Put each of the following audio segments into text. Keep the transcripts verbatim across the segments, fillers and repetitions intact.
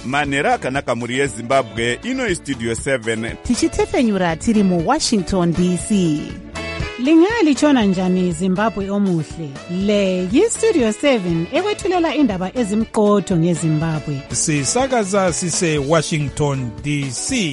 manhero akanaka mhuri yezimbabwe. Ino Studio seven tichitefenyura tiri mu Washington D C. Lingalitshona njani Zimbabwe omuhle? Le yi-Studio seven ekwethulela indaba ezimqotho ngeZimbabwe. Sisakaza sise Washington D C.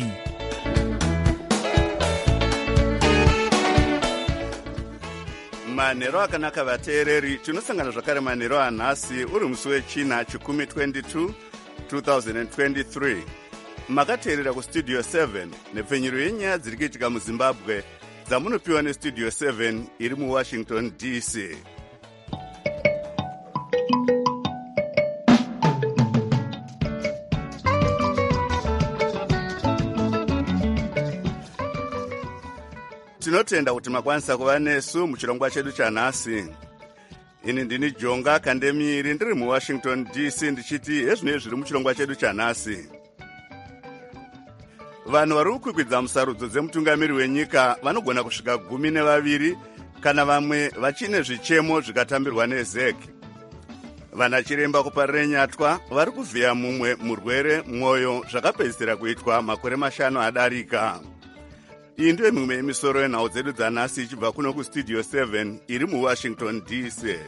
manhero akanaka vateereri, tinosangana zvakare manhero anhasi uri musi wechina chikumi twenty-two twenty twenty-three. Makateerera kustudio seven nepfenyuro yenyaya dziri kuitika muzimbabwe dzamunopiwa nestudio seven iri muwashington D C. Tinotenda kuti makwanisa kuva nesu muchirongwa chedu chanhasi. Ini ndini Jonga Kandemiri ndiri muWashington D C ndichiti hezvinoi zviri muchirongwa chedu chanhasi. Vanhu vari kukwidza musarudzo dzemutungamiri wenyika vanogona kusvika gumi nevaviri kana vamwe vachine zvichemo zvikatambirwa neZEC. Vana chiremba kuparire nyatwa vari kuvhiya mumwe murwere mwoyo zvakapedzisira kuitwa makore mashanu adarika. Iyi ndiyo mimwe yemisoro yenhau dzedu dzanhasi ichibva kuno kustudio seven iri muWashington D C.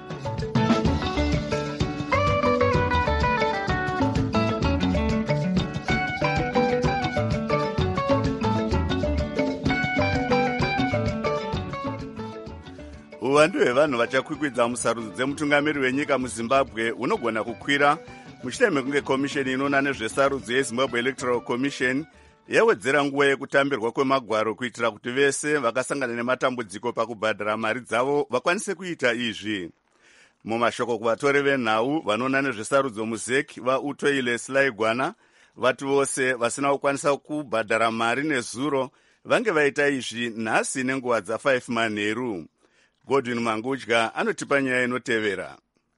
Uwandu hwevanhu vachakwikwidza musarudzo dzemutungamiri wenyika muZimbabwe unogona kukwira mushure mekunge komisheni inoona nezvesarudzo yeZimbabwe Electoral Commission yawedzera nguva yekutambirwa kwemagwaro kuitira kuti vese vakasangana nematambudziko pakubhadhara mari dzavo vakwanise kuita izvi. Mumashoko kuvatori venhau vanoona nezvesarudzo muZEC vaUtoile Selaigwana vati vose vasina kukwanisa kubhadhara mari nezuro vange vaita izvi nhasi nenguva dza5 manheru. Godwin Mangudya anotipa nyaya inotevera.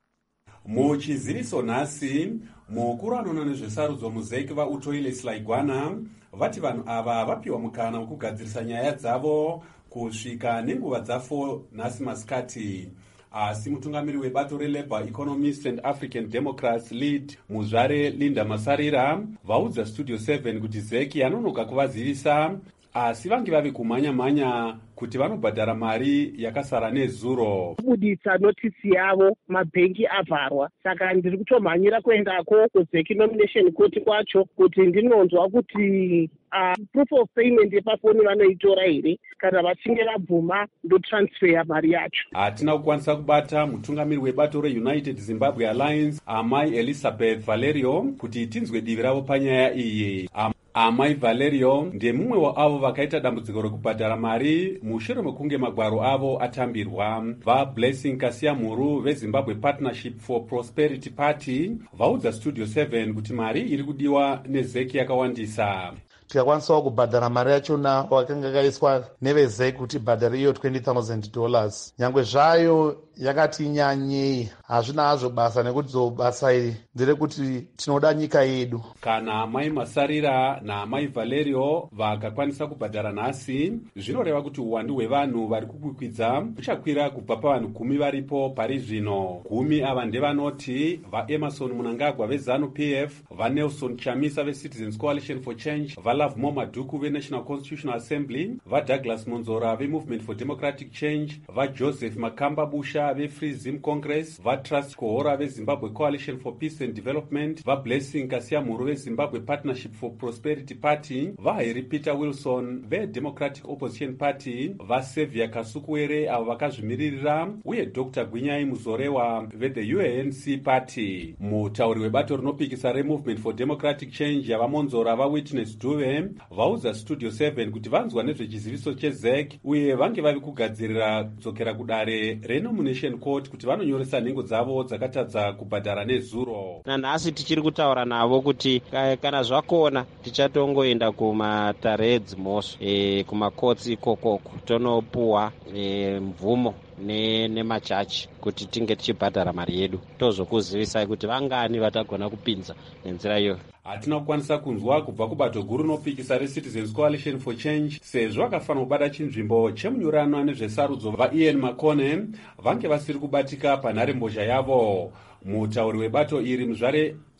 Muchiziviso nhasi mukuru anoona nezvesarudzo muZEC vaUtoile Selaigwana vati vanhu ava vapiwa mukana wekugadzirisa nyaya dzavo kusvika nenguva dza4 nhasi masikati. Asi mutungamiri webato reLabour Economists and African Democrats lead muzvare Linda Masarira vaudza Studio seven kuti ZEC yanonoka kuvazivisa asi vange vave kumhanya-mhanya kuti vanobhadhara mari yakasara nezuro. Kubudisa notisi yavo mabhengi avharwa, saka ndiri kutomhanyira kuendako kuZEC nomination court kwacho kuti ndinonzwa kuti uh, proof of payment yepafoni vanoitora here kana vachinge vabvuma ndotransfer mari yacho. Hatina kukwanisa kubata mutungamiri webato reUnited Zimbabwe Alliance Amai Elizabeth Valerio kuti tinzwe divi ravo panyaya iyi. Am Amai Valerio ndemumwe waavo vakaita dambudziko rekubhadhara mari mushure mekunge magwaro avo atambirwa. VaBlessing Kasiamuru veZimbabwe Partnership for Prosperity Party vaudza Studio seven kuti mari iri kudiwa neZEC yakawandisa. Tikakwanisawo kubhadhara mari yachona wakanga yakaiswa neveZEC kuti bhadhari iyo twenty thousand dollars. Nyangwe zvayo yakati nyanyei, hazvina hazvo basa nekuti basa iri nderekuti tinoda nyika yedu. Kana Amai Masarira naAmai Valerio vakakwanisa kubhadhara nhasi, zvinoreva kuti uwandu hwevanhu vari kukwikwidza uchakwira kubva pavanhu gumi varipo pari zvino. Gumi ava ndevanoti vaEmerson Mnangagwa veZANU-P F, vaNelson Chamisa veCitizens Coalition for Change, vaLovemore Maduku veNational Constitutional Assembly, vaDouglas Monzora veMovement for Democratic Change, vaJoseph Makamba Busha veFree Zim Congress, vaTrust Kohora veZimbabwe Coalition for Peace and Development, vaBlessing Kasiamuru veZimbabwe Partnership for Prosperity Party, vaHarry Peter Wilson veDemocratic Opposition Party, vaSevia Kasukuwere avo vakazvimiririra, uye Doctor Gwinyai Muzorewa veThe U A N C Party. Mutauri webato rinopikisa reMovement for Democratic Change yavamonzora vaWitness Duve vaudza Studio seven kuti vanzwa nezvechiziviso cheZEC uye vange vavi kugadzirira kudzokera kudare renomination court kuti vanonyoresa nhengo dzavo dzakatadza kubhadhara nezuro. Nanhasi tichiri kutaura navo kuti kana zvakona tichatongoenda kumatare edzimosvo e, kumakotsi ikokoko tonopuwa e, mvumo ne nemachachi kuti tinge tichibhadhara mari yedu. Tozokuzivisai kuti vangani vatagona kupinza nenzira iyo. Hatina kukwanisa kunzwa kubva kubato guru rinopikisa reCitizens Coalition for Change sezvo vakafanira kubata chinzvimbo chemunyorano nezvesarudzo vaIan Makone vange vasiri kubatika panhare mbozha yavo. Mutauri webato iri muzvare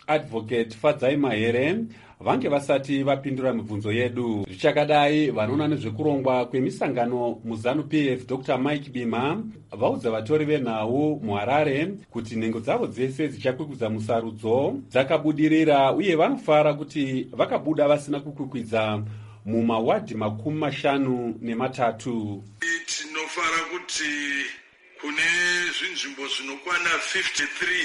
Advocate Fadzai Mahere vange vasati vapindura mibvunzo yedu. Zvichakadai, vanoona nezvekurongwa kwemisangano muZANU-P F Doctor Mike Bima vaudza vatori venhau muHarare kuti nhengo dzavo dzese dzichakwikudza musarudzo dzakabudirira uye vanofara kuti vakabuda vasina kukwikwidza mumawadhi makumi mashanu nematatu. Tinofara kuti kune zvinzvimbo zvinokwana fifty-three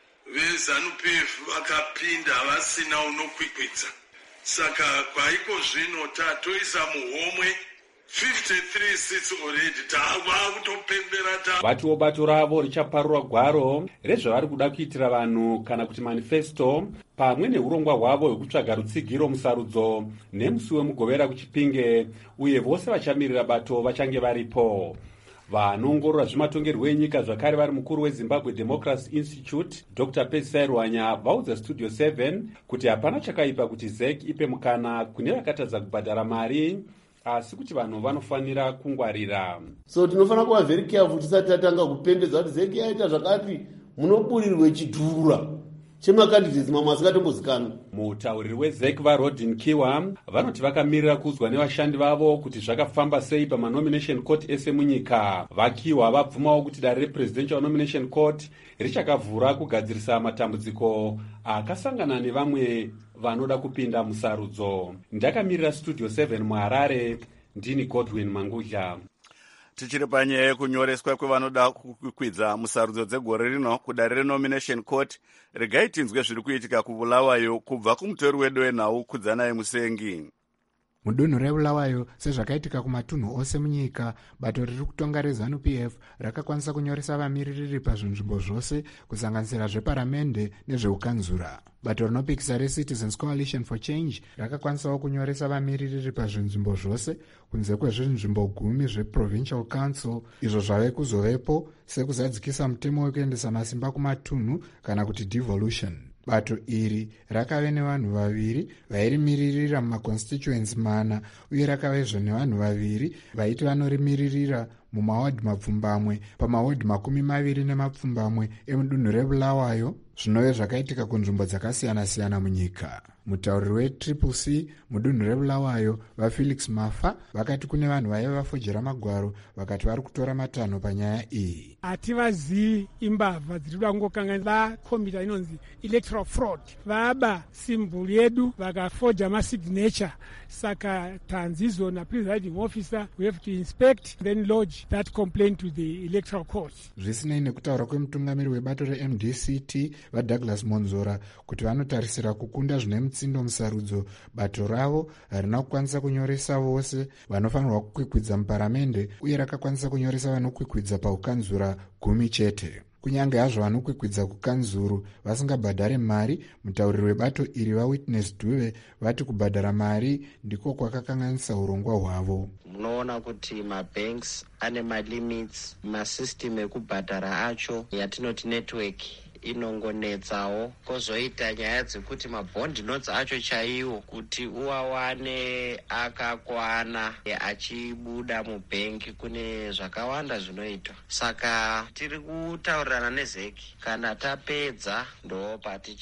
veZANU-P F vakapinda vasina unokwikwidza. Saka kwaiko zvino tatoisa muhomwe fifty-three seats already tava kutopembera ta. Vatiwo bato ravo richaparura gwaro rezvavari kuda kuitira vanhu kana kuti manifesto pamwe neurongwa hwavo hwekutsvaga rutsigiro musarudzo nemusi wemugovera kuChipinge, uye vose vachamirira bato vachange varipo. Vanoongorora zvematongerwo enyika zvakare vari mukuru weZimbabwe Democracy Institute Doctor Pesai Rwanya vaudza Studio seven kuti hapana chakaipa kuti Z E C ipe mukana kune vakatadza kubhadhara mari, asi kuti vanhu vanofanira kungwarira. So tinofanira kuva very careful tisati tatanga kupendedza kuti Z E C yaita zvakati munoburirwe chidhura chemakandidates mamwe asingatombozikana. Mutauriri weZ E C vaRodin Kiwa vanoti vakamirira kuzwa nevashandi vavo kuti zvakafamba sei pamanomination court ese munyika. Vakiwa vabvumawo kuti dare represidential nomination court richakavhura kugadzirisa matambudziko akasangana nevamwe vanoda kupinda musarudzo. Ndakamirira Studio seven muHarare, ndini Godwin Mangudla. Tichiri panyaya yekunyoreswa kwevanoda kukwikwidza musarudzo dzegore rino kudare renomination court, regai tinzwe zviri kuitika kuBulawayo kubva kumutori wedu wenhau Kudzanayi Musengi. Mudunhu reBulawayo, sezvakaitika kumatunhu ose munyika, bato riri kutonga reZANU-P F rakakwanisa kunyoresa vamiririri pazvinzvimbo zvose kusanganisira zveparamende nezveukanzura. Bato rinopikisa reCitizens Coalition for Change rakakwanisawo kunyoresa vamiririri pazvinzvimbo zvose kunze kwezvinzvimbo gumi zveProvincial Council, izvo zvave kuzovepo sekuzadzikisa mutemo wekuendesa masimba kumatunhu kana kuti devolution. Bato iri rakave nevanhu vaviri vairimiririra mumaconstituency mana uye rakavezve nevanhu vaviri vaiti vanorimiririra mumawadhi mapfumbamwe pamawadhi makumi maviri nemapfumbamwe emudunhu reBulawayo, zvinove zvakaitika kunzvimbo dzakasiyana-siyana munyika. Mutauriri weTriple C mudunhu reBulawayo vaFelix Mafa vakati kune vanhu vaiva vafojera magwaro vakati vari kutora matanho panyaya iyi. Hativazivi imbavha dziri kuda kungokanganisa vakombita inonzi electoral fraud, vaba simbol yedu vakafoja masignature. Saka tanzizo na presiding officer we have to inspect then lodge that complaint to the electoral court. Zvisinei nekutaura kwemutungamiri webato reM D C T vaDouglas Monzora kuti vanotarisira kukunda zvine mutsindo musarudzo, bato ravo harina kukwanisa kunyoresa vose vanofanirwa kukwikwidza muparamende uye rakakwanisa kunyoresa vanokwikwidza paukanzura gumi chete. Kunyange hazvo vanokwikwidza kukanzuru vasingabhadhare mari, mutauriri webato iri vaWitness Duve vati kubhadhara mari ndiko kwakakanganisa urongwa hwavo. Munoona kuti mabanks ane malimits, masystem ekubhadhara acho yatinoti network inongonetsawo, kozoita nyaya dzekuti mabond notes acho chaiwo kuti uwawane akakwana achibuda mubhengi kune zvakawanda zvinoitwa. Saka tiri kutaurirana neZ E C, kana tapedza ndo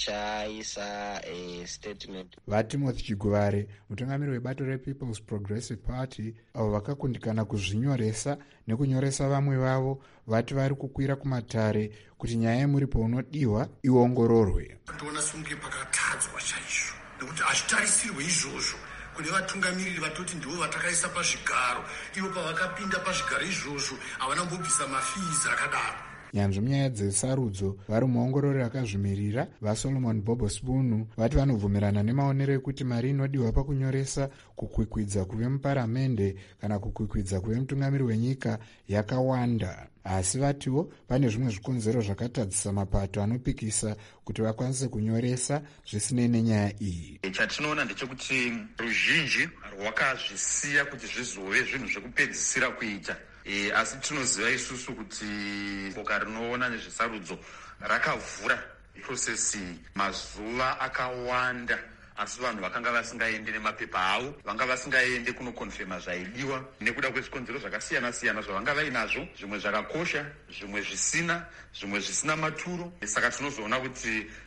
patichaisa a statement. VaTimothy Chiguvare mutungamiri webato rePeople's Progressive Party avo vakakundikana kuzvinyoresa nekunyoresa vamwe vavo vati vari kukwira kumatare kuti nyaya yemuripo unodiwa iongororwe. Toona sunge pakatadzwa chaizvo nekuti hazvitarisirwe izvozvo kune vatungamiriri vatoti ndivo vatakaisa pazvigaro, ivo pavakapinda pazvigaro izvozvo havana mbobvisa mafizi akadaro. Nyanzvi munyaya dzesarudzo vari muongorori akazvimirira vaSolomon Bobo Spunu vati vanobvumirana nemaonero ekuti mari inodiwa pakunyoresa kukwikwidza kuve muparamende kana kukwikwidza kuve mutungamiri wenyika yakawanda, asi vatiwo pane zvimwe zvikonzero zvakatadzisa mapato anopikisa kuti vakwanise kunyoresa zvisinei nenyaya iyi. Chatinoona ndechekuti ruzhinji rwakazvisiya kuti zvizove zvinhu zvekupedzisira kuita. E, asi tinoziva isusu kuti boka rinoona nezvesarudzo rakavhura process mazuva akawanda, asi vanhu vakanga vasingaende nemapepa avo, vanga vasingaende kunokonfirma zvaidiwa nekuda kwezvikonzero zvakasiyana siyana zvavanga vainazvo, zvimwe zvakakosha, zvimwe zvisina, zvimwe zvisina maturo. Saka tinozoona kuti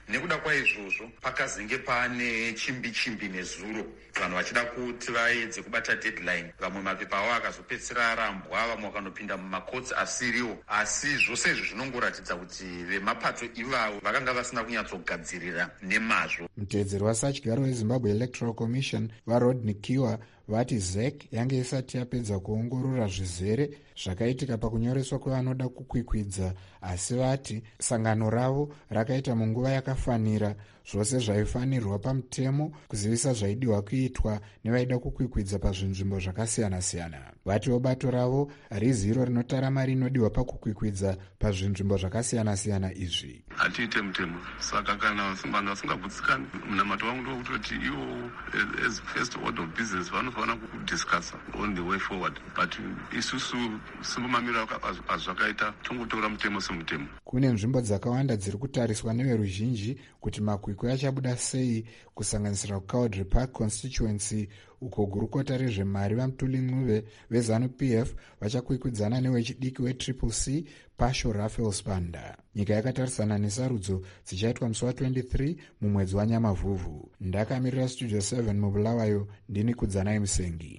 nekuda kwaizvozvo pakazenge pane chimbi chimbi nezuro, vanhu vachida kuti vaedze kubata deadline. Vamwe mapepa avo akazopedzisira arambwa, vamwe vakanopinda mumakotsi asiriwo. Asi zvose izvi zvinongoratidza kuti vemapato ivavo vakanga vasina kunyatsogadzirira nemazvo. Mutevedzeri wasachigyaro wezimbabwe electoral commission varodney kiwa vati Z E C yange isati yapedza kuongorora zvizere zvakaitika pakunyoreswa kwevanoda kukwikwidza, asi vati sangano ravo rakaita munguva yakafanira zvose zvaifanirwa pamutemo kuzivisa zvaidiwa kuitwa nevaida kukwikwidza pazvinzvimbo zvakasiyana-siyana. Vatiwo bato ravo harizi iro rinotara mari inodiwa pakukwikwidza pazvinzvimbo zvakasiyana-siyana izvi. Hatiite mutemo, saka kana vanhu vasingabvutsikani, munamato wangu ndokutoti ivo as first order of business vanofanira kudiscussa on the way forward, but isusu singomamirira azvakaita tongotora mutemo semutemo. Kune nzvimbo dzakawanda dziri kutariswa neveruzhinji kuti makwikwi achabuda sei, kusanganisira kuCowdry Park constituency uko gurukota rezvemari vaMutuli Ncube veZanu-P F vachakwikwidzana newechidiki wetriple C Pasho Raphael Spanda. Nyika yakatarisana nesarudzo dzichaitwa musi wa23 mumwedzi waNyamavhuvhu. Ndakamirira Studio seven mubulawayo, ndini Kudzanai Musengi.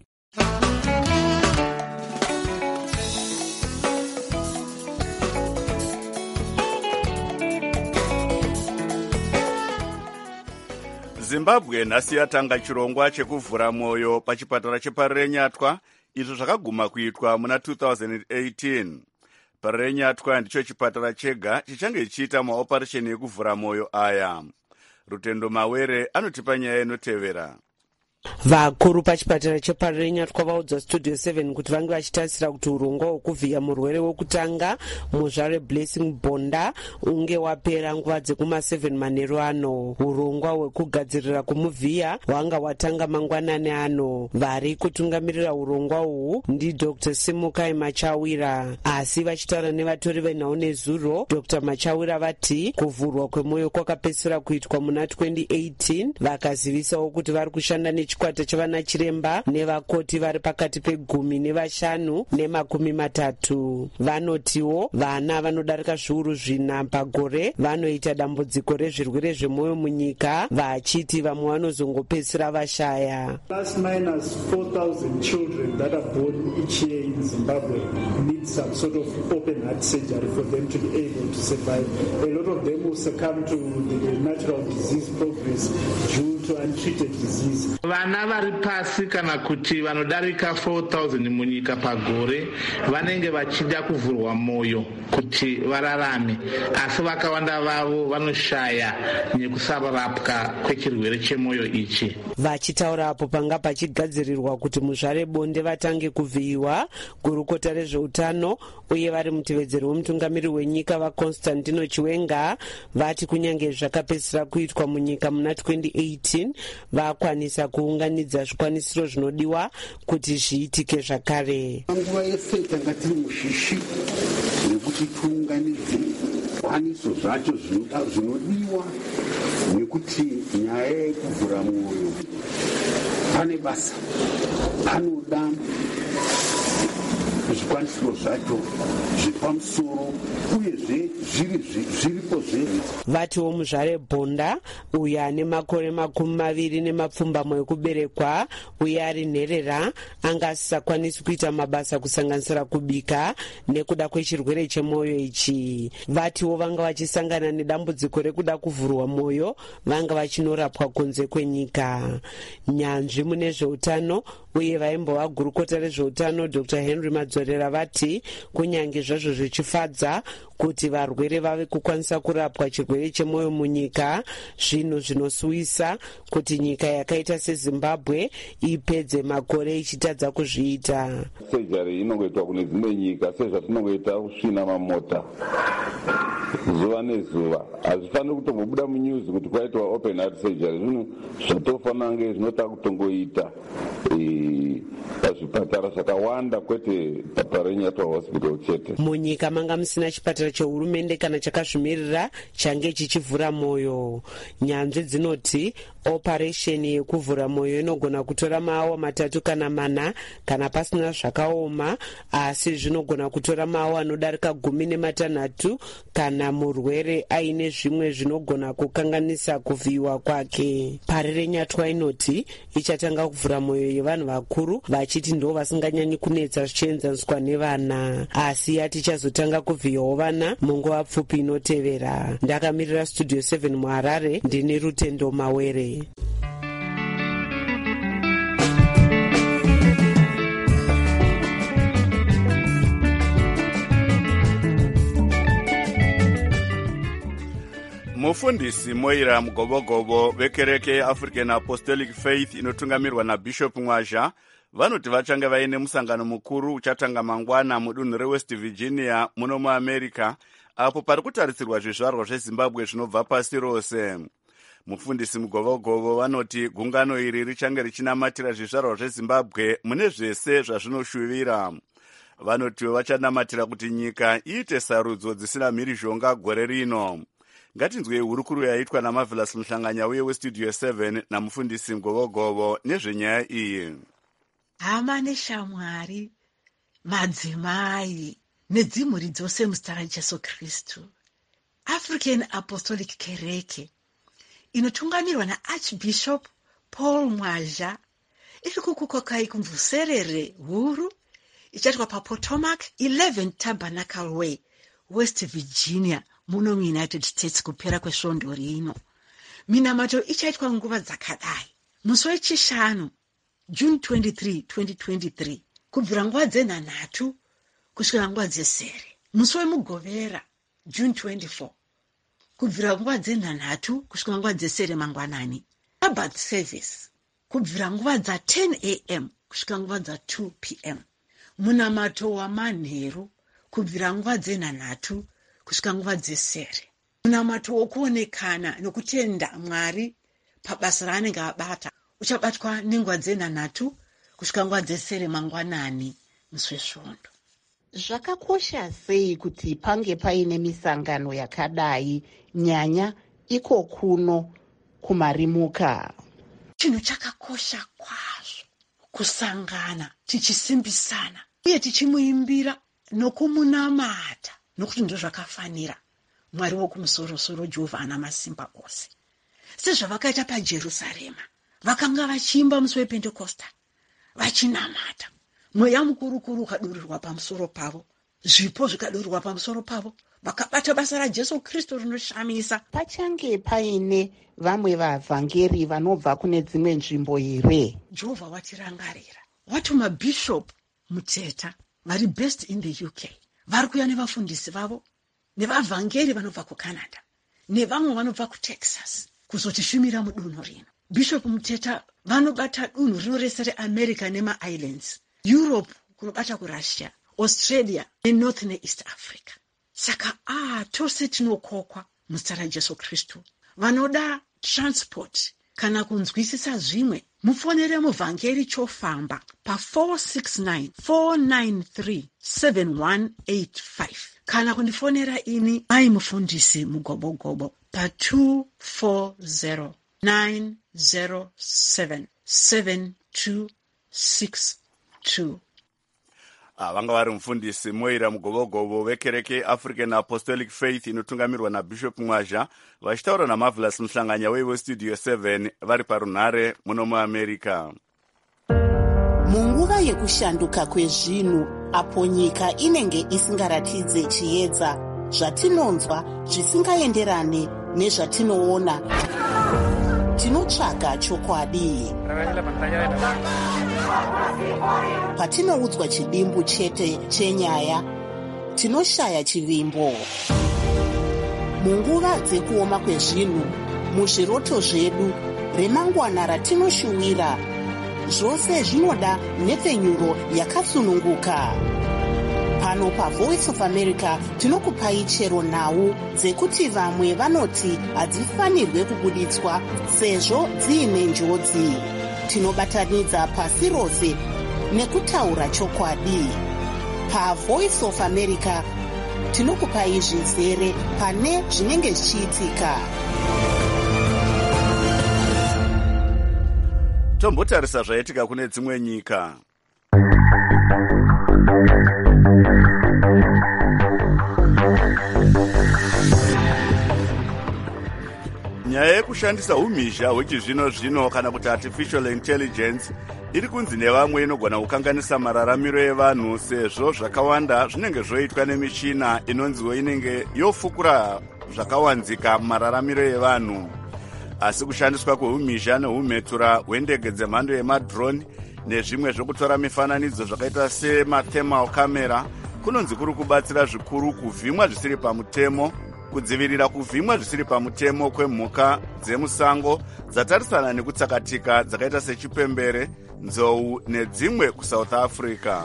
Zimbabwe nhasi yatanga chirongwa chekuvhura mwoyo pachipatara cheparenyatwa, izvo zvakaguma kuitwa muna two thousand eighteen. Parenyatwa ndicho chipatara chega chichange chichiita maoparesheni ekuvhura mwoyo aya. Rutendo Mawere anotipa nyaya inotevera. Vakuru pachipatara cheparenyatwa vaudza Studio seven kuti vange vachitarisira kuti urongwa hwekuvhiya murwere wekutanga muzvare Blessing Bonda unge wapera nguva dzekuma seven manheru ano. Urongwa hwekugadzirira kumuvhiya hwanga hwatanga mangwanani ano. Vari kutungamirira urongwa uhu ndi Doctor Simukai Machawira, asi vachitaura nevatori venhau nezuro, Doctor Machawira vati kuvhurwa kwemwoyo kwakapedzisira kuitwa muna twenty eighteen. Vakazivisawo kuti vari kushanda nechikwata chevana chiremba nevakoti vari pakati pegumi nevashanu nemakumi matatu. Vanotiwo vana vanodarika zviuru zvina pagore vanoita dambudziko rezvirwere zvemwoyo munyika, vachiti vamwe vanozongopedzisira vashaya. Plus minus four thousand children that are born each year in Zimbabwe need some sort of open heart surgery for them to be able to survive. A lot of them will succumb to the natural disease progress due to untreated disease. Vana vari pasi kana kuti vanodarika four thousand munyika pagore vanenge vachida kuvhurwa mwoyo kuti vararame, asi vakawanda vavo vanoshaya nekusarapwa kwechirwere chemwoyo ichi. Vachitaura apo panga pachigadzirirwa kuti muzvare Bonde vatange kuvhiyiwa, gurukota rezveutano uye vari mutevedzeri wemutungamiri wenyika vaConstantino Chiwenga vati kunyange zvakapedzisira kuitwa munyika muna twenty eighteen vakwanisa kuunganidza zvikwanisiro zvinodiwa kuti zviitike zvakare. Nguva yese tanga tiri mushishi nekuti tiunganidze zvikwanisiro zvacho zvinodiwa, nekuti nyaya yekuvhura mwoyo pane basa, panoda zvikwanisiro zvacho zvepamusoro uyezve zviripo zvedu. Vatiwo muzvare Bonda uye ane makore makumi maviri nemapfumbamwe ekuberekwa uye ari nherera anga asisakwanisi kuita mabasa kusanganisira kubika nekuda kwechirwere chemwoyo ichi. Vatiwo vanga vachisangana nedambudziko rekuda kuvhurwa mwoyo vanga vachinorapwa kunze kwenyika. Nyanzvi mune zveutano uye vaimbova gurukota rezveutano Doctor Henry Madzorera vati kunyange zvazvo zvichifadza kuti varwere vave kukwanisa kurapwa chirwere chemwoyo munyika, zvinhu zvinosuwisa kuti nyika yakaita seZimbabwe ipedze makore ichitadza kuzviita. Surgery inongoitwa kune dzimwe nyika sezvatinongoita kusvina mamota zuva nezuva. Hazvifaniri kutombobuda munews kuti kwaitwa open heart surgery. Zvinhu zvatofanira kunge zvinota kutongoita pazvipatara zvakawanda, kwete paParenyatwa hospital chete. Munyika manga musina chipatara chehurumende kana chakazvimirira change chichivhura mwoyo. Nyanzvi dzinoti oparesheni yekuvhura mwoyo inogona kutora maawa matatu kana mana kana pasina zvakaoma, asi zvinogona kutora maawa anodarika gumi nematanhatu kana murwere aine zvimwe zvinogona kukanganisa kuvhiyiwa kwake. Pari renyatwa inoti ichatanga kuvhura mwoyo yevanhu vakuru, vachiti ndo vasinganyanyi kunetsa zvichienzaniswa nevana, asi yati ichazotanga kuvhiyawo vana munguva pfupi inotevera. Ndakamirira Studio seven muHarare, ndini Rutendo Mawere. Mufundisi Moira Mugobogobo vekereke yeAfrican Apostolic Faith inotungamirwa naBishop Mwazha vanoti vachange vaine musangano mukuru uchatanga mangwana mudunhu reWest Virginia muno muAmerica, apo pari kutarisirwa zvizvarwa zveZimbabwe zvinobva pasi rose. Mufundisi Mugobogobo vanoti gungano iri richange richinamatira zvizvarwa zveZimbabwe mune zvese zvazvinoshuvira. Vanoti vachanamatira kuti nyika iite sarudzo dzisina mhirizhonga gore rino. Ngatinzwe hurukuru yaitwa naMarvelous Mhlanganya uye weStudio seven namufundisi Mugobogobo nezvenyaya iyi. Hama neshamwari, madzimai nedzimhuri dzose muzita raJesu Kristu. African Apostolic Kereke inotungamirwa naArchbishop Paul Mwazha iri kukukokai kumvuserere huru ichaitwa paPotomac eleven Tabernacle Way, West Virginia, muno muUnited States kupera kwesvondo rino. Minamato ichaitwa nguva dzakadai: musi wechishanu June twenty-third, twenty twenty-three, kubvira nguva dzenhanhatu kusvika nguva dzesere. Musi wemugovera June twenty-fourth, kubvira nguva dzenhanhatu kusvika nguva dzesere mangwanani. Sabbath service kubvira nguva dza ten a m kusvika nguva dza two p m. Munamato wamanheru kubvira nguva dzenhanhatu kusvika nguva dzesere. Munamato wokuonekana nokutenda Mwari pabasa raanenge abata uchabatwa nenguva dzenhanhatu kusvika nguva dzesere mangwanani musi wesvondo. Zvakakosha sei kuti pange paine misangano yakadai, nyanya iko kuno kumarimuka? Chinhu chakakosha kwazvo kusangana tichisimbisana uye tichimuimbira nokumunamata, nokuti ndo zvakafanira Mwari wokumusoro-soro Jehovha ana masimba ose. Sezvavakaita paJerusarema, vakanga vachiimba musi wePentekosta vachinamata, mweya mukuru-kuru ukadurirwa pamusoro pavo, zvipo zvikadurirwa pamusoro pavo, vakabata basa raJesu Kristu rinoshamisa. Pachange paine vamwe vavhangeri vanobva kune dzimwe nzvimbo here? Jehovha watirangarira, watuma Bishop Muteta vari based in the U K, vari kuya nevafundisi vavo nevavhangeri vanobva kuCanada nevamwe vanobva kuTexas kuzotishumira mudunhu rino. Bishop Muteta vanobata dunhu rino rese reAmerica nemaislands, Europe kunobata kuRussia, Australia neNorth neEast Africa. Saka ah tose tinokokwa muzita raJesu Kristu. Vanoda transport kana kunzwisisa zvimwe, mufonere muvhangeri chofamba pa four six nine, four nine three, seven one eight five kana kundifonera ini mai mufundisi Mugobogobo pa two four zero, nine zero seven, seven two six two. Vanga vari mufundisi Moira Mugobogobo vekereke African Apostolic Faith inotungamirwa naBishop Mwazha vachitaura naMarvelous Mhlanganya weStudio seven vari parunhare muno muAmerica. Munguva yekushanduka kwezvinhu, apo nyika inenge isingaratidze chiedza, zvatinonzwa zvisingaenderane nezvatinoona, tinotsvaga chokwadi. Patinoudzwa chidimbu chete chenyaya, tinoshaya chivimbo. Munguva dzekuoma kwezvinhu, muzviroto zvedu, remangwana ratinoshuwira, zvose zvinoda nhepfenyuro yakasununguka. Pano paVoice of America tinokupai chero nhau dzekuti vamwe vanoti hadzifanirwe kubuditswa sezvo dziine njodzi. Tinobatanidza pasi rose nekutaura chokwadi. PaVoice of America tinokupai zvizere pane zvinenge zvichiitika. tombotarisa zvaitika kune dzimwe nyika. Nyaya yekushandisa umhizha hwechizvino zvino kana kuti artificial intelligence iri kunzi nevamwe inogona kukanganisa mararamiro evanhu, sezvo zvakawanda zvinenge zvoitwa nemichina inonziwo inenge yofukura zvakawanzika mararamiro evanhu. Asi kushandiswa kweumhizha neumhetura hwendege dzemhando yemadrone nezvimwe zvokutora mifananidzo zvakaita semathermal camera kunonzi kuri kubatsira zvikuru kuvhimwa zvisiri pamutemo, kudzivirira kuvhimwa zvisiri pamutemo kwemhuka dzemusango dzatarisana nekutsakatika dzakaita sechipembere, nzou nedzimwe kuSouth Africa.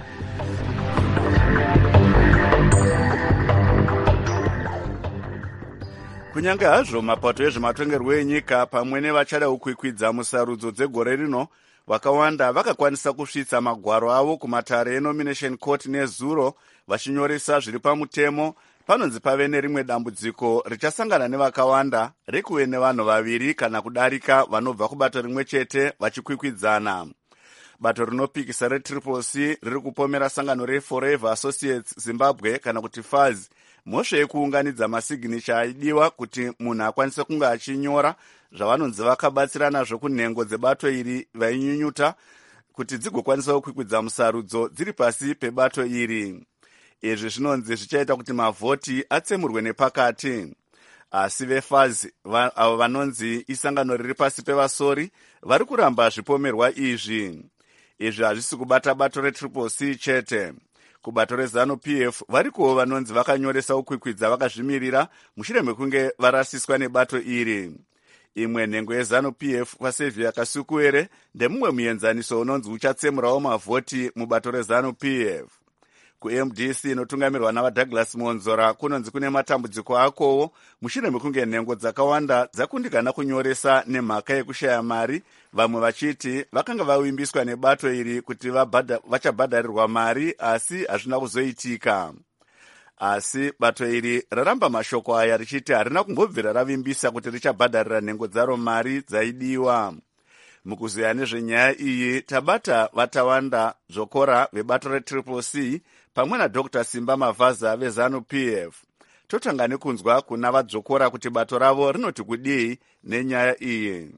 Kunyange hazvo mapato ezvematongerwo enyika pamwe nevachada kukwikwidza musarudzo dzegore rino, vakawanda vakakwanisa kusvitsa magwaro avo kumatare enomination court nezuro vachinyoresa zviri pamutemo. Panonzi pave nerimwe dambudziko richasangana nevakawanda rekuve nevanhu vaviri kana kudarika vanobva kubato rimwe chete vachikwikwidzana. Bato rinopikisa retriple C riri kupomera sangano reForever Associates Zimbabwe kana kuti F A Z mhosva yekuunganidza masignature aidiwa kuti munhu akwanise kunge achinyora zvavanonzi vakabatsirana zvokunhengo dzebato iri vainyunyuta kuti dzigokwanisa kukwikwidza musarudzo dziri pasi pebato iri. Izvi zvinonzi zvichaita kuti mavhoti atsemurwe nepakati. Asi veF A Z avo vanonzi isangano riri pasi pevasori vari kuramba zvipomerwa izvi. Izvi hazvisi kubata bato retriple C chete. Kubato reZanu-P F varikowo vanonzi vakanyoresa kukwikwidza vakazvimirira mushure mekunge varasiswa nebato iri. Imwe nhengo yeZanu-P F paSaviour Kasukuere ndemumwe muenzaniso unonzi uchatsemurawo mavhoti mubato reZanu-P F. Ku-M D C inotungamirwa navaDouglas Monzora kunonzi kune matambudziko akowo mushure mekunge nhengo dzakawanda dzakundikana kunyoresa nemhaka yekushaya mari, vamwe vachiti vakanga vavimbiswa nebato iri kuti vachabhadharirwa mari asi hazvina kuzoitika. Asi bato iri raramba mashoko aya richiti harina kumbobvira ravimbisa kuti richabhadharira nhengo dzaro mari dzaidiwa. Mukuziya nezvenyaya iyi tabata vatawanda zvikora vebato retriple C pamwe naDr Simba Mavaza veZanu-P F. Totanga nekunzwa kuna vadzokora kuti bato ravo rinoti kudii nenyaya iyi.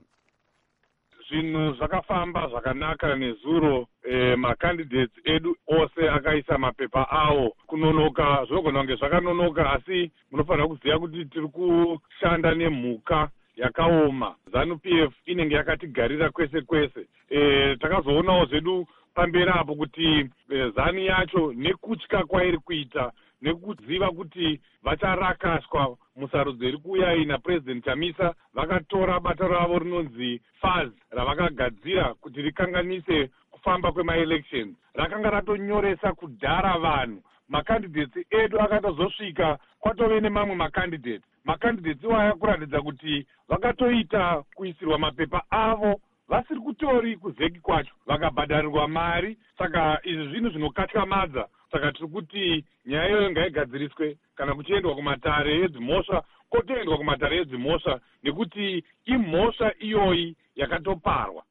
Zvinhu zvakafamba zvakanaka nezuro. E, macandidates edu ose akaisa mapepa awo kunonoka. Zvogona kunge zvakanonoka asi munofanira kuziva kuti tiri kushanda nemhuka yakaoma. Zanu-P F inenge yakatigarira kwese kwese. E, takazoonawo zvedu pamberi apo kuti e, zani yacho nekutya kwairi kuita nekuziva kuti vacharakaswa musarudzo iri kuuya naPresident Chamisa, vakatora bato ravo rinonzi F A Z ravakagadzira kuti rikanganise kufamba kwemaelections. Rakanga ratonyoresa kudhara vanhu. Macandidates edu akatozosvika kwatove nemamwe macandidates. Macandidates iwaya kuratidza kuti vakatoita kuisirwa mapepa avo vasiri kutori kuzeki kwacho, vakabhadharirwa mari. Saka izvi zvinhu zvinokatyamadza. Saka tiri kuti nyaya iyoyo ngaigadziriswe kana kuchiendwa kumatare edzimhosva, kotoendwa kumatare edzimhosva nekuti imhosva iyoyi yakatoparwa.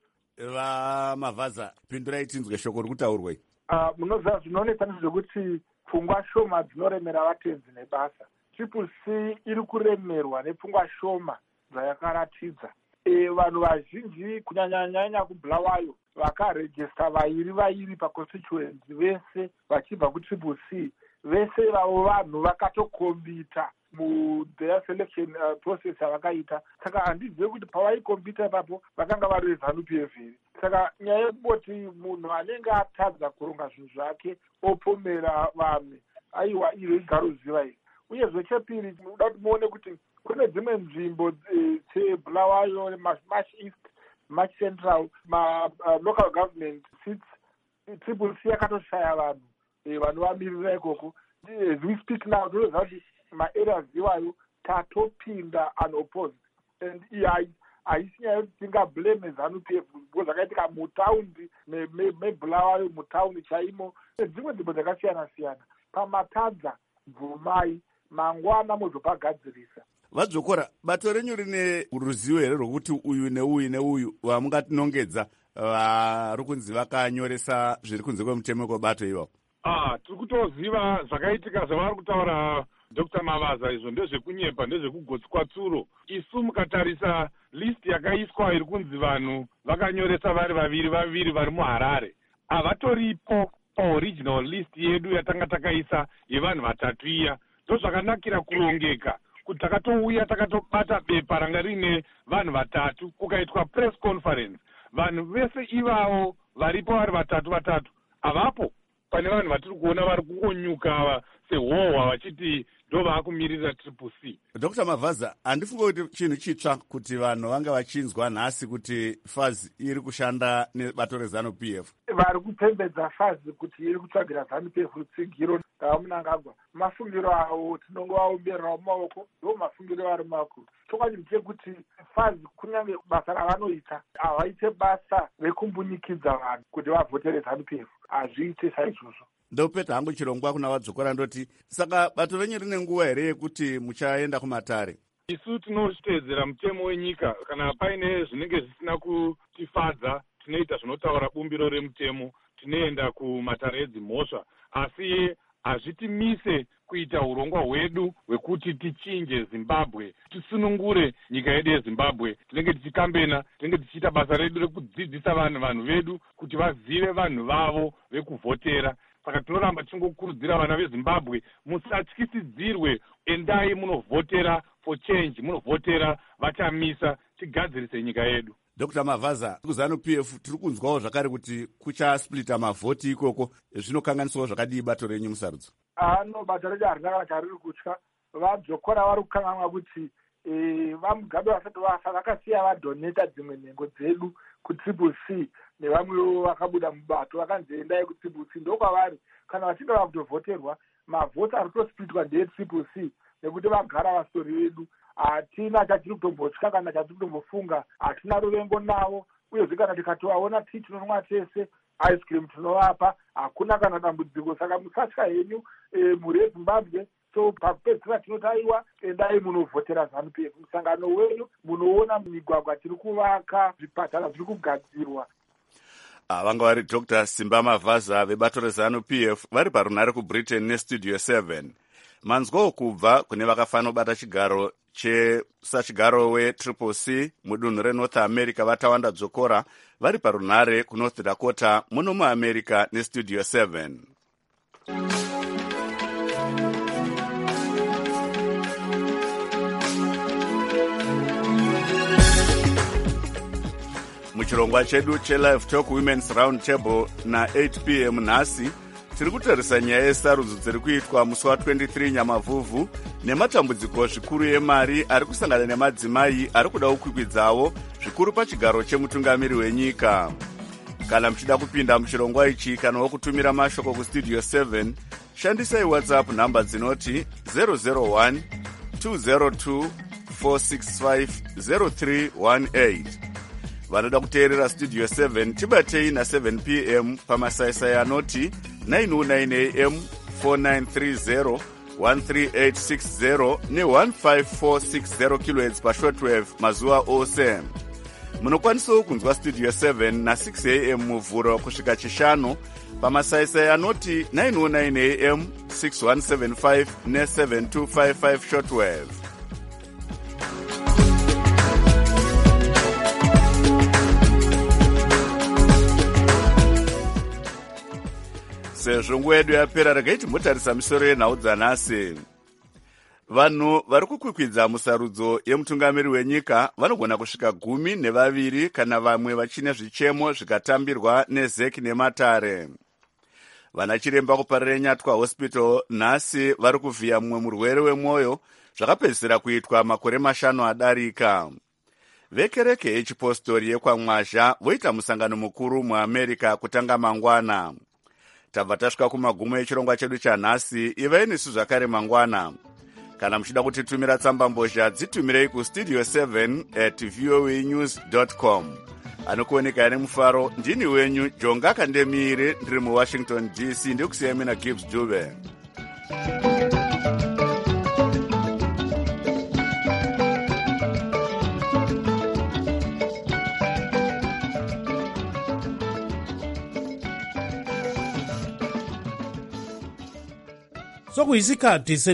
VaMavaza, pindurai tinzwe shoko rikutaurwa. Uh, munoziva zvinoonekwa nezvekuti pfungwa shoma dzinoremera vatenzi nebasa. Triple C iri kuremerwa nepfungwa shoma zvayakaratidza. E, vanhu vazhinji kunyanyanyanya kuBulawayo vakarejista vairi vairi paconstituency vese vachibva kuTriple C. Vese vavo vanhu vakatokombita mutheir selection uh, process yavakaita. Saka handizivi kuti pavaikombita ipapo vakanga vari veZanu-P F iri. Saka nyaya yekuboti munhu anenge atadza kuronga zvinhu zvake opomera vamwe, aiwa iro igaro ziva iri. Uye zvechepiri tinoda kuti muone kuti kune dzimwe nzvimbo dzeBulawayo, Marsh East, Marsh Central, ma uh, local government seats Triple C yakatoshaya vanhu vanovamirira ikoko. As we speak now, tinoziva kuti maareas iwayo tatopinda unopposed, and haisi nyaya yekuti tingablame Zanu-P F because zvakaitika mutaundi meBulawayo, mutaundi chaimo nedzimwe nzvimbo dzakasiyana siyana. Pamatadza bvumai mangwana muzopagadzirisa. vadzokora bato renyu rine ruzivo here rwokuti uyu neuyu neuyu vamungatinongedza vari kunzi vakanyoresa zviri kunze kwemutemo kwebato ivavo? ah tiri kutoziva zvakaitika zvavari kutaura Doctor Mavaza, izvo ndezvekunyepa ndezvekugotsi kwatsuro. Isu mukatarisa list yakaiswa iri kunzi vanhu vakanyoresa vari vaviri vaviri vari muHarare, havatoripo paoriginal list yedu yatanga takaisa yevanhu vatatu iya. Ndozvakanakira kurongeka kuti takatouya takatobata bepa ranga rine vanhu vatatu, kukaitwa press conference. Vanhu vese ivavo varipo vari vatatu vatatu avapo. Pane vanhu vatiri kuona vari kungonyuka sehohwa vachiti ndo vaakumirira triple C. Doctor Mavaza, handifunga kuti chinhu chitsva kuti vanhu vanga vachinzwa nhasi kuti F A Z iri kushanda nebato reZANU P F. Vari kupembedza F A Z kuti iri kutsvagira ZANU P F rutsigiro ngamunangagwa. Mafungiro avo tinongovaomberera mumaoko, ndo mafungiro ari makuru. Chokwadi chekuti F A Z kunyange basa ravanoita havaite basa rekumbunyikidzwa vanhu kuti vavhotere ZANU P F. Hazviite saizvozvo. Ndopeta hangu chirongwa kuna vadzokora ndoti saka bato renyu rine nguva here yekuti muchaenda kumatare? Isu tinotedzera mutemo wenyika. Kana paine zvinenge zvisina kutifadza tinoita zvinotaura bumbiro remutemo, tinoenda kumatare edzimhosva. Asi hazvitimise kuita urongwa hwedu hwekuti tichinje Zimbabwe, tisunungure nyika yedu yeZimbabwe. Tinenge tichikambena, tinenge tichiita basa redu rekudzidzisa vanhu vanhu vedu kuti vazive vanhu vavo vekuvhotera. Saka tinoramba tichingokurudzira vana veZimbabwe musatyisidzirwe, endai munovhotera for change, munovhotera vachamisa, tigadzirise nyika yedu. Doctor Mavaza, kuZANU P F tiri kunzwawo zvakare kuti kuchasplita mavhoti ikoko, zvinokanganiswawo zvakadii bato renyu musarudzo? Ano bato redu harina kana chariri kutya. Vadzokora vari kukanganwa kuti vamugabe vasati vafa vakasiya vadoneta dzimwe nhengo dzedu kutriple C nevamwewo vakabuda mubato vakanziendai kutriple C. Ndokwavari kana vachinge vakutovhoterwa mavhoti ari kutosplitwa ndeetriple C nekuti vagara vastori vedu. Hatina chatiri kutombotya kana chatiri kutombofunga, hatina ruvengo navo, uyezve kana tikatovaona tii tinonwa tese, ice cream tinovapa, hakuna kana dambudziko. Saka musatya henyu mhuri yeZimbabwe. So pakupedzisira tinotaiwa, endai munovhotera ZANU P F. Musangano wenyu munoona migwagwa tiri kuvaka, zvipatara zviri kugadzirwa. Vanga vari Doctor Simba Mavaza vebato reZANU P F vari parunare kuBritain nestudio seven. Manzwawo kubva kune vakafanobata chigaro chesachigaro wetriple C mudunhu reNorth America vatawanda dzokora vari parunare kuNorth Dakota muno muAmerica nestudio seven. Muchirongwa chedu cheLive Talk Women's Round Table na eight p m nhasi tiri kutarisa nyaya yesarudzo dziri kuitwa musi wa23 Nyamavhuvhu nematambudziko zvikuru emari ari kusangana nemadzimai ari kuda kukwikwidzawo zvikuru pachigaro chemutungamiri wenyika. Kana muchida kupinda muchirongwa ichi kana wokutumira mashoko kustudio seven, shandisai WhatsApp namba dzinoti zero zero one two zero two four six five zero three one eight. Vanoda kuteerera studio seven tibatei na seven p m pamasaisai anoti nine oh nine a m four nine three zero one three eight six zero ne one five four six zero kilohertz pashortwave mazuva ose. Munokwanisawo kunzwa studio seven na six a m muvhuro kusvika chishanu pamasaisai anoti nine oh nine a m six one seven five ne seven two five five shortwave. Sezvo nguva yedu yapera, regai timbotarisa misoro yenhau dzanhasi. Vanhu vari kukwikwidza musarudzo yemutungamiri wenyika vanogona kusvika gumi nevaviri kana vamwe vachine zvichemo zvikatambirwa neZEC nematare. Vana chiremba kuparire Nyatwa Hospital nhasi vari kuvhiya mumwe murwere wemwoyo zvakapedzisira kuitwa makore mashanu adarika. Vekereke yechipostori yekwamwazha voita musangano mukuru muAmerica kutanga mangwana. Tabva tasvika kumagumo echirongwa chedu chanhasi. Ivai nesu zvakare mangwana. Kana muchida kutitumira tsamba mbozha dzitumirei kustudio seven at voanews dot com. Anokuoneka nemufaro ndini wenyu Jonga Kandemire, ndiri muWashington D C. Ndikusiyai mina Gibbs Dube. sokuyisikhathi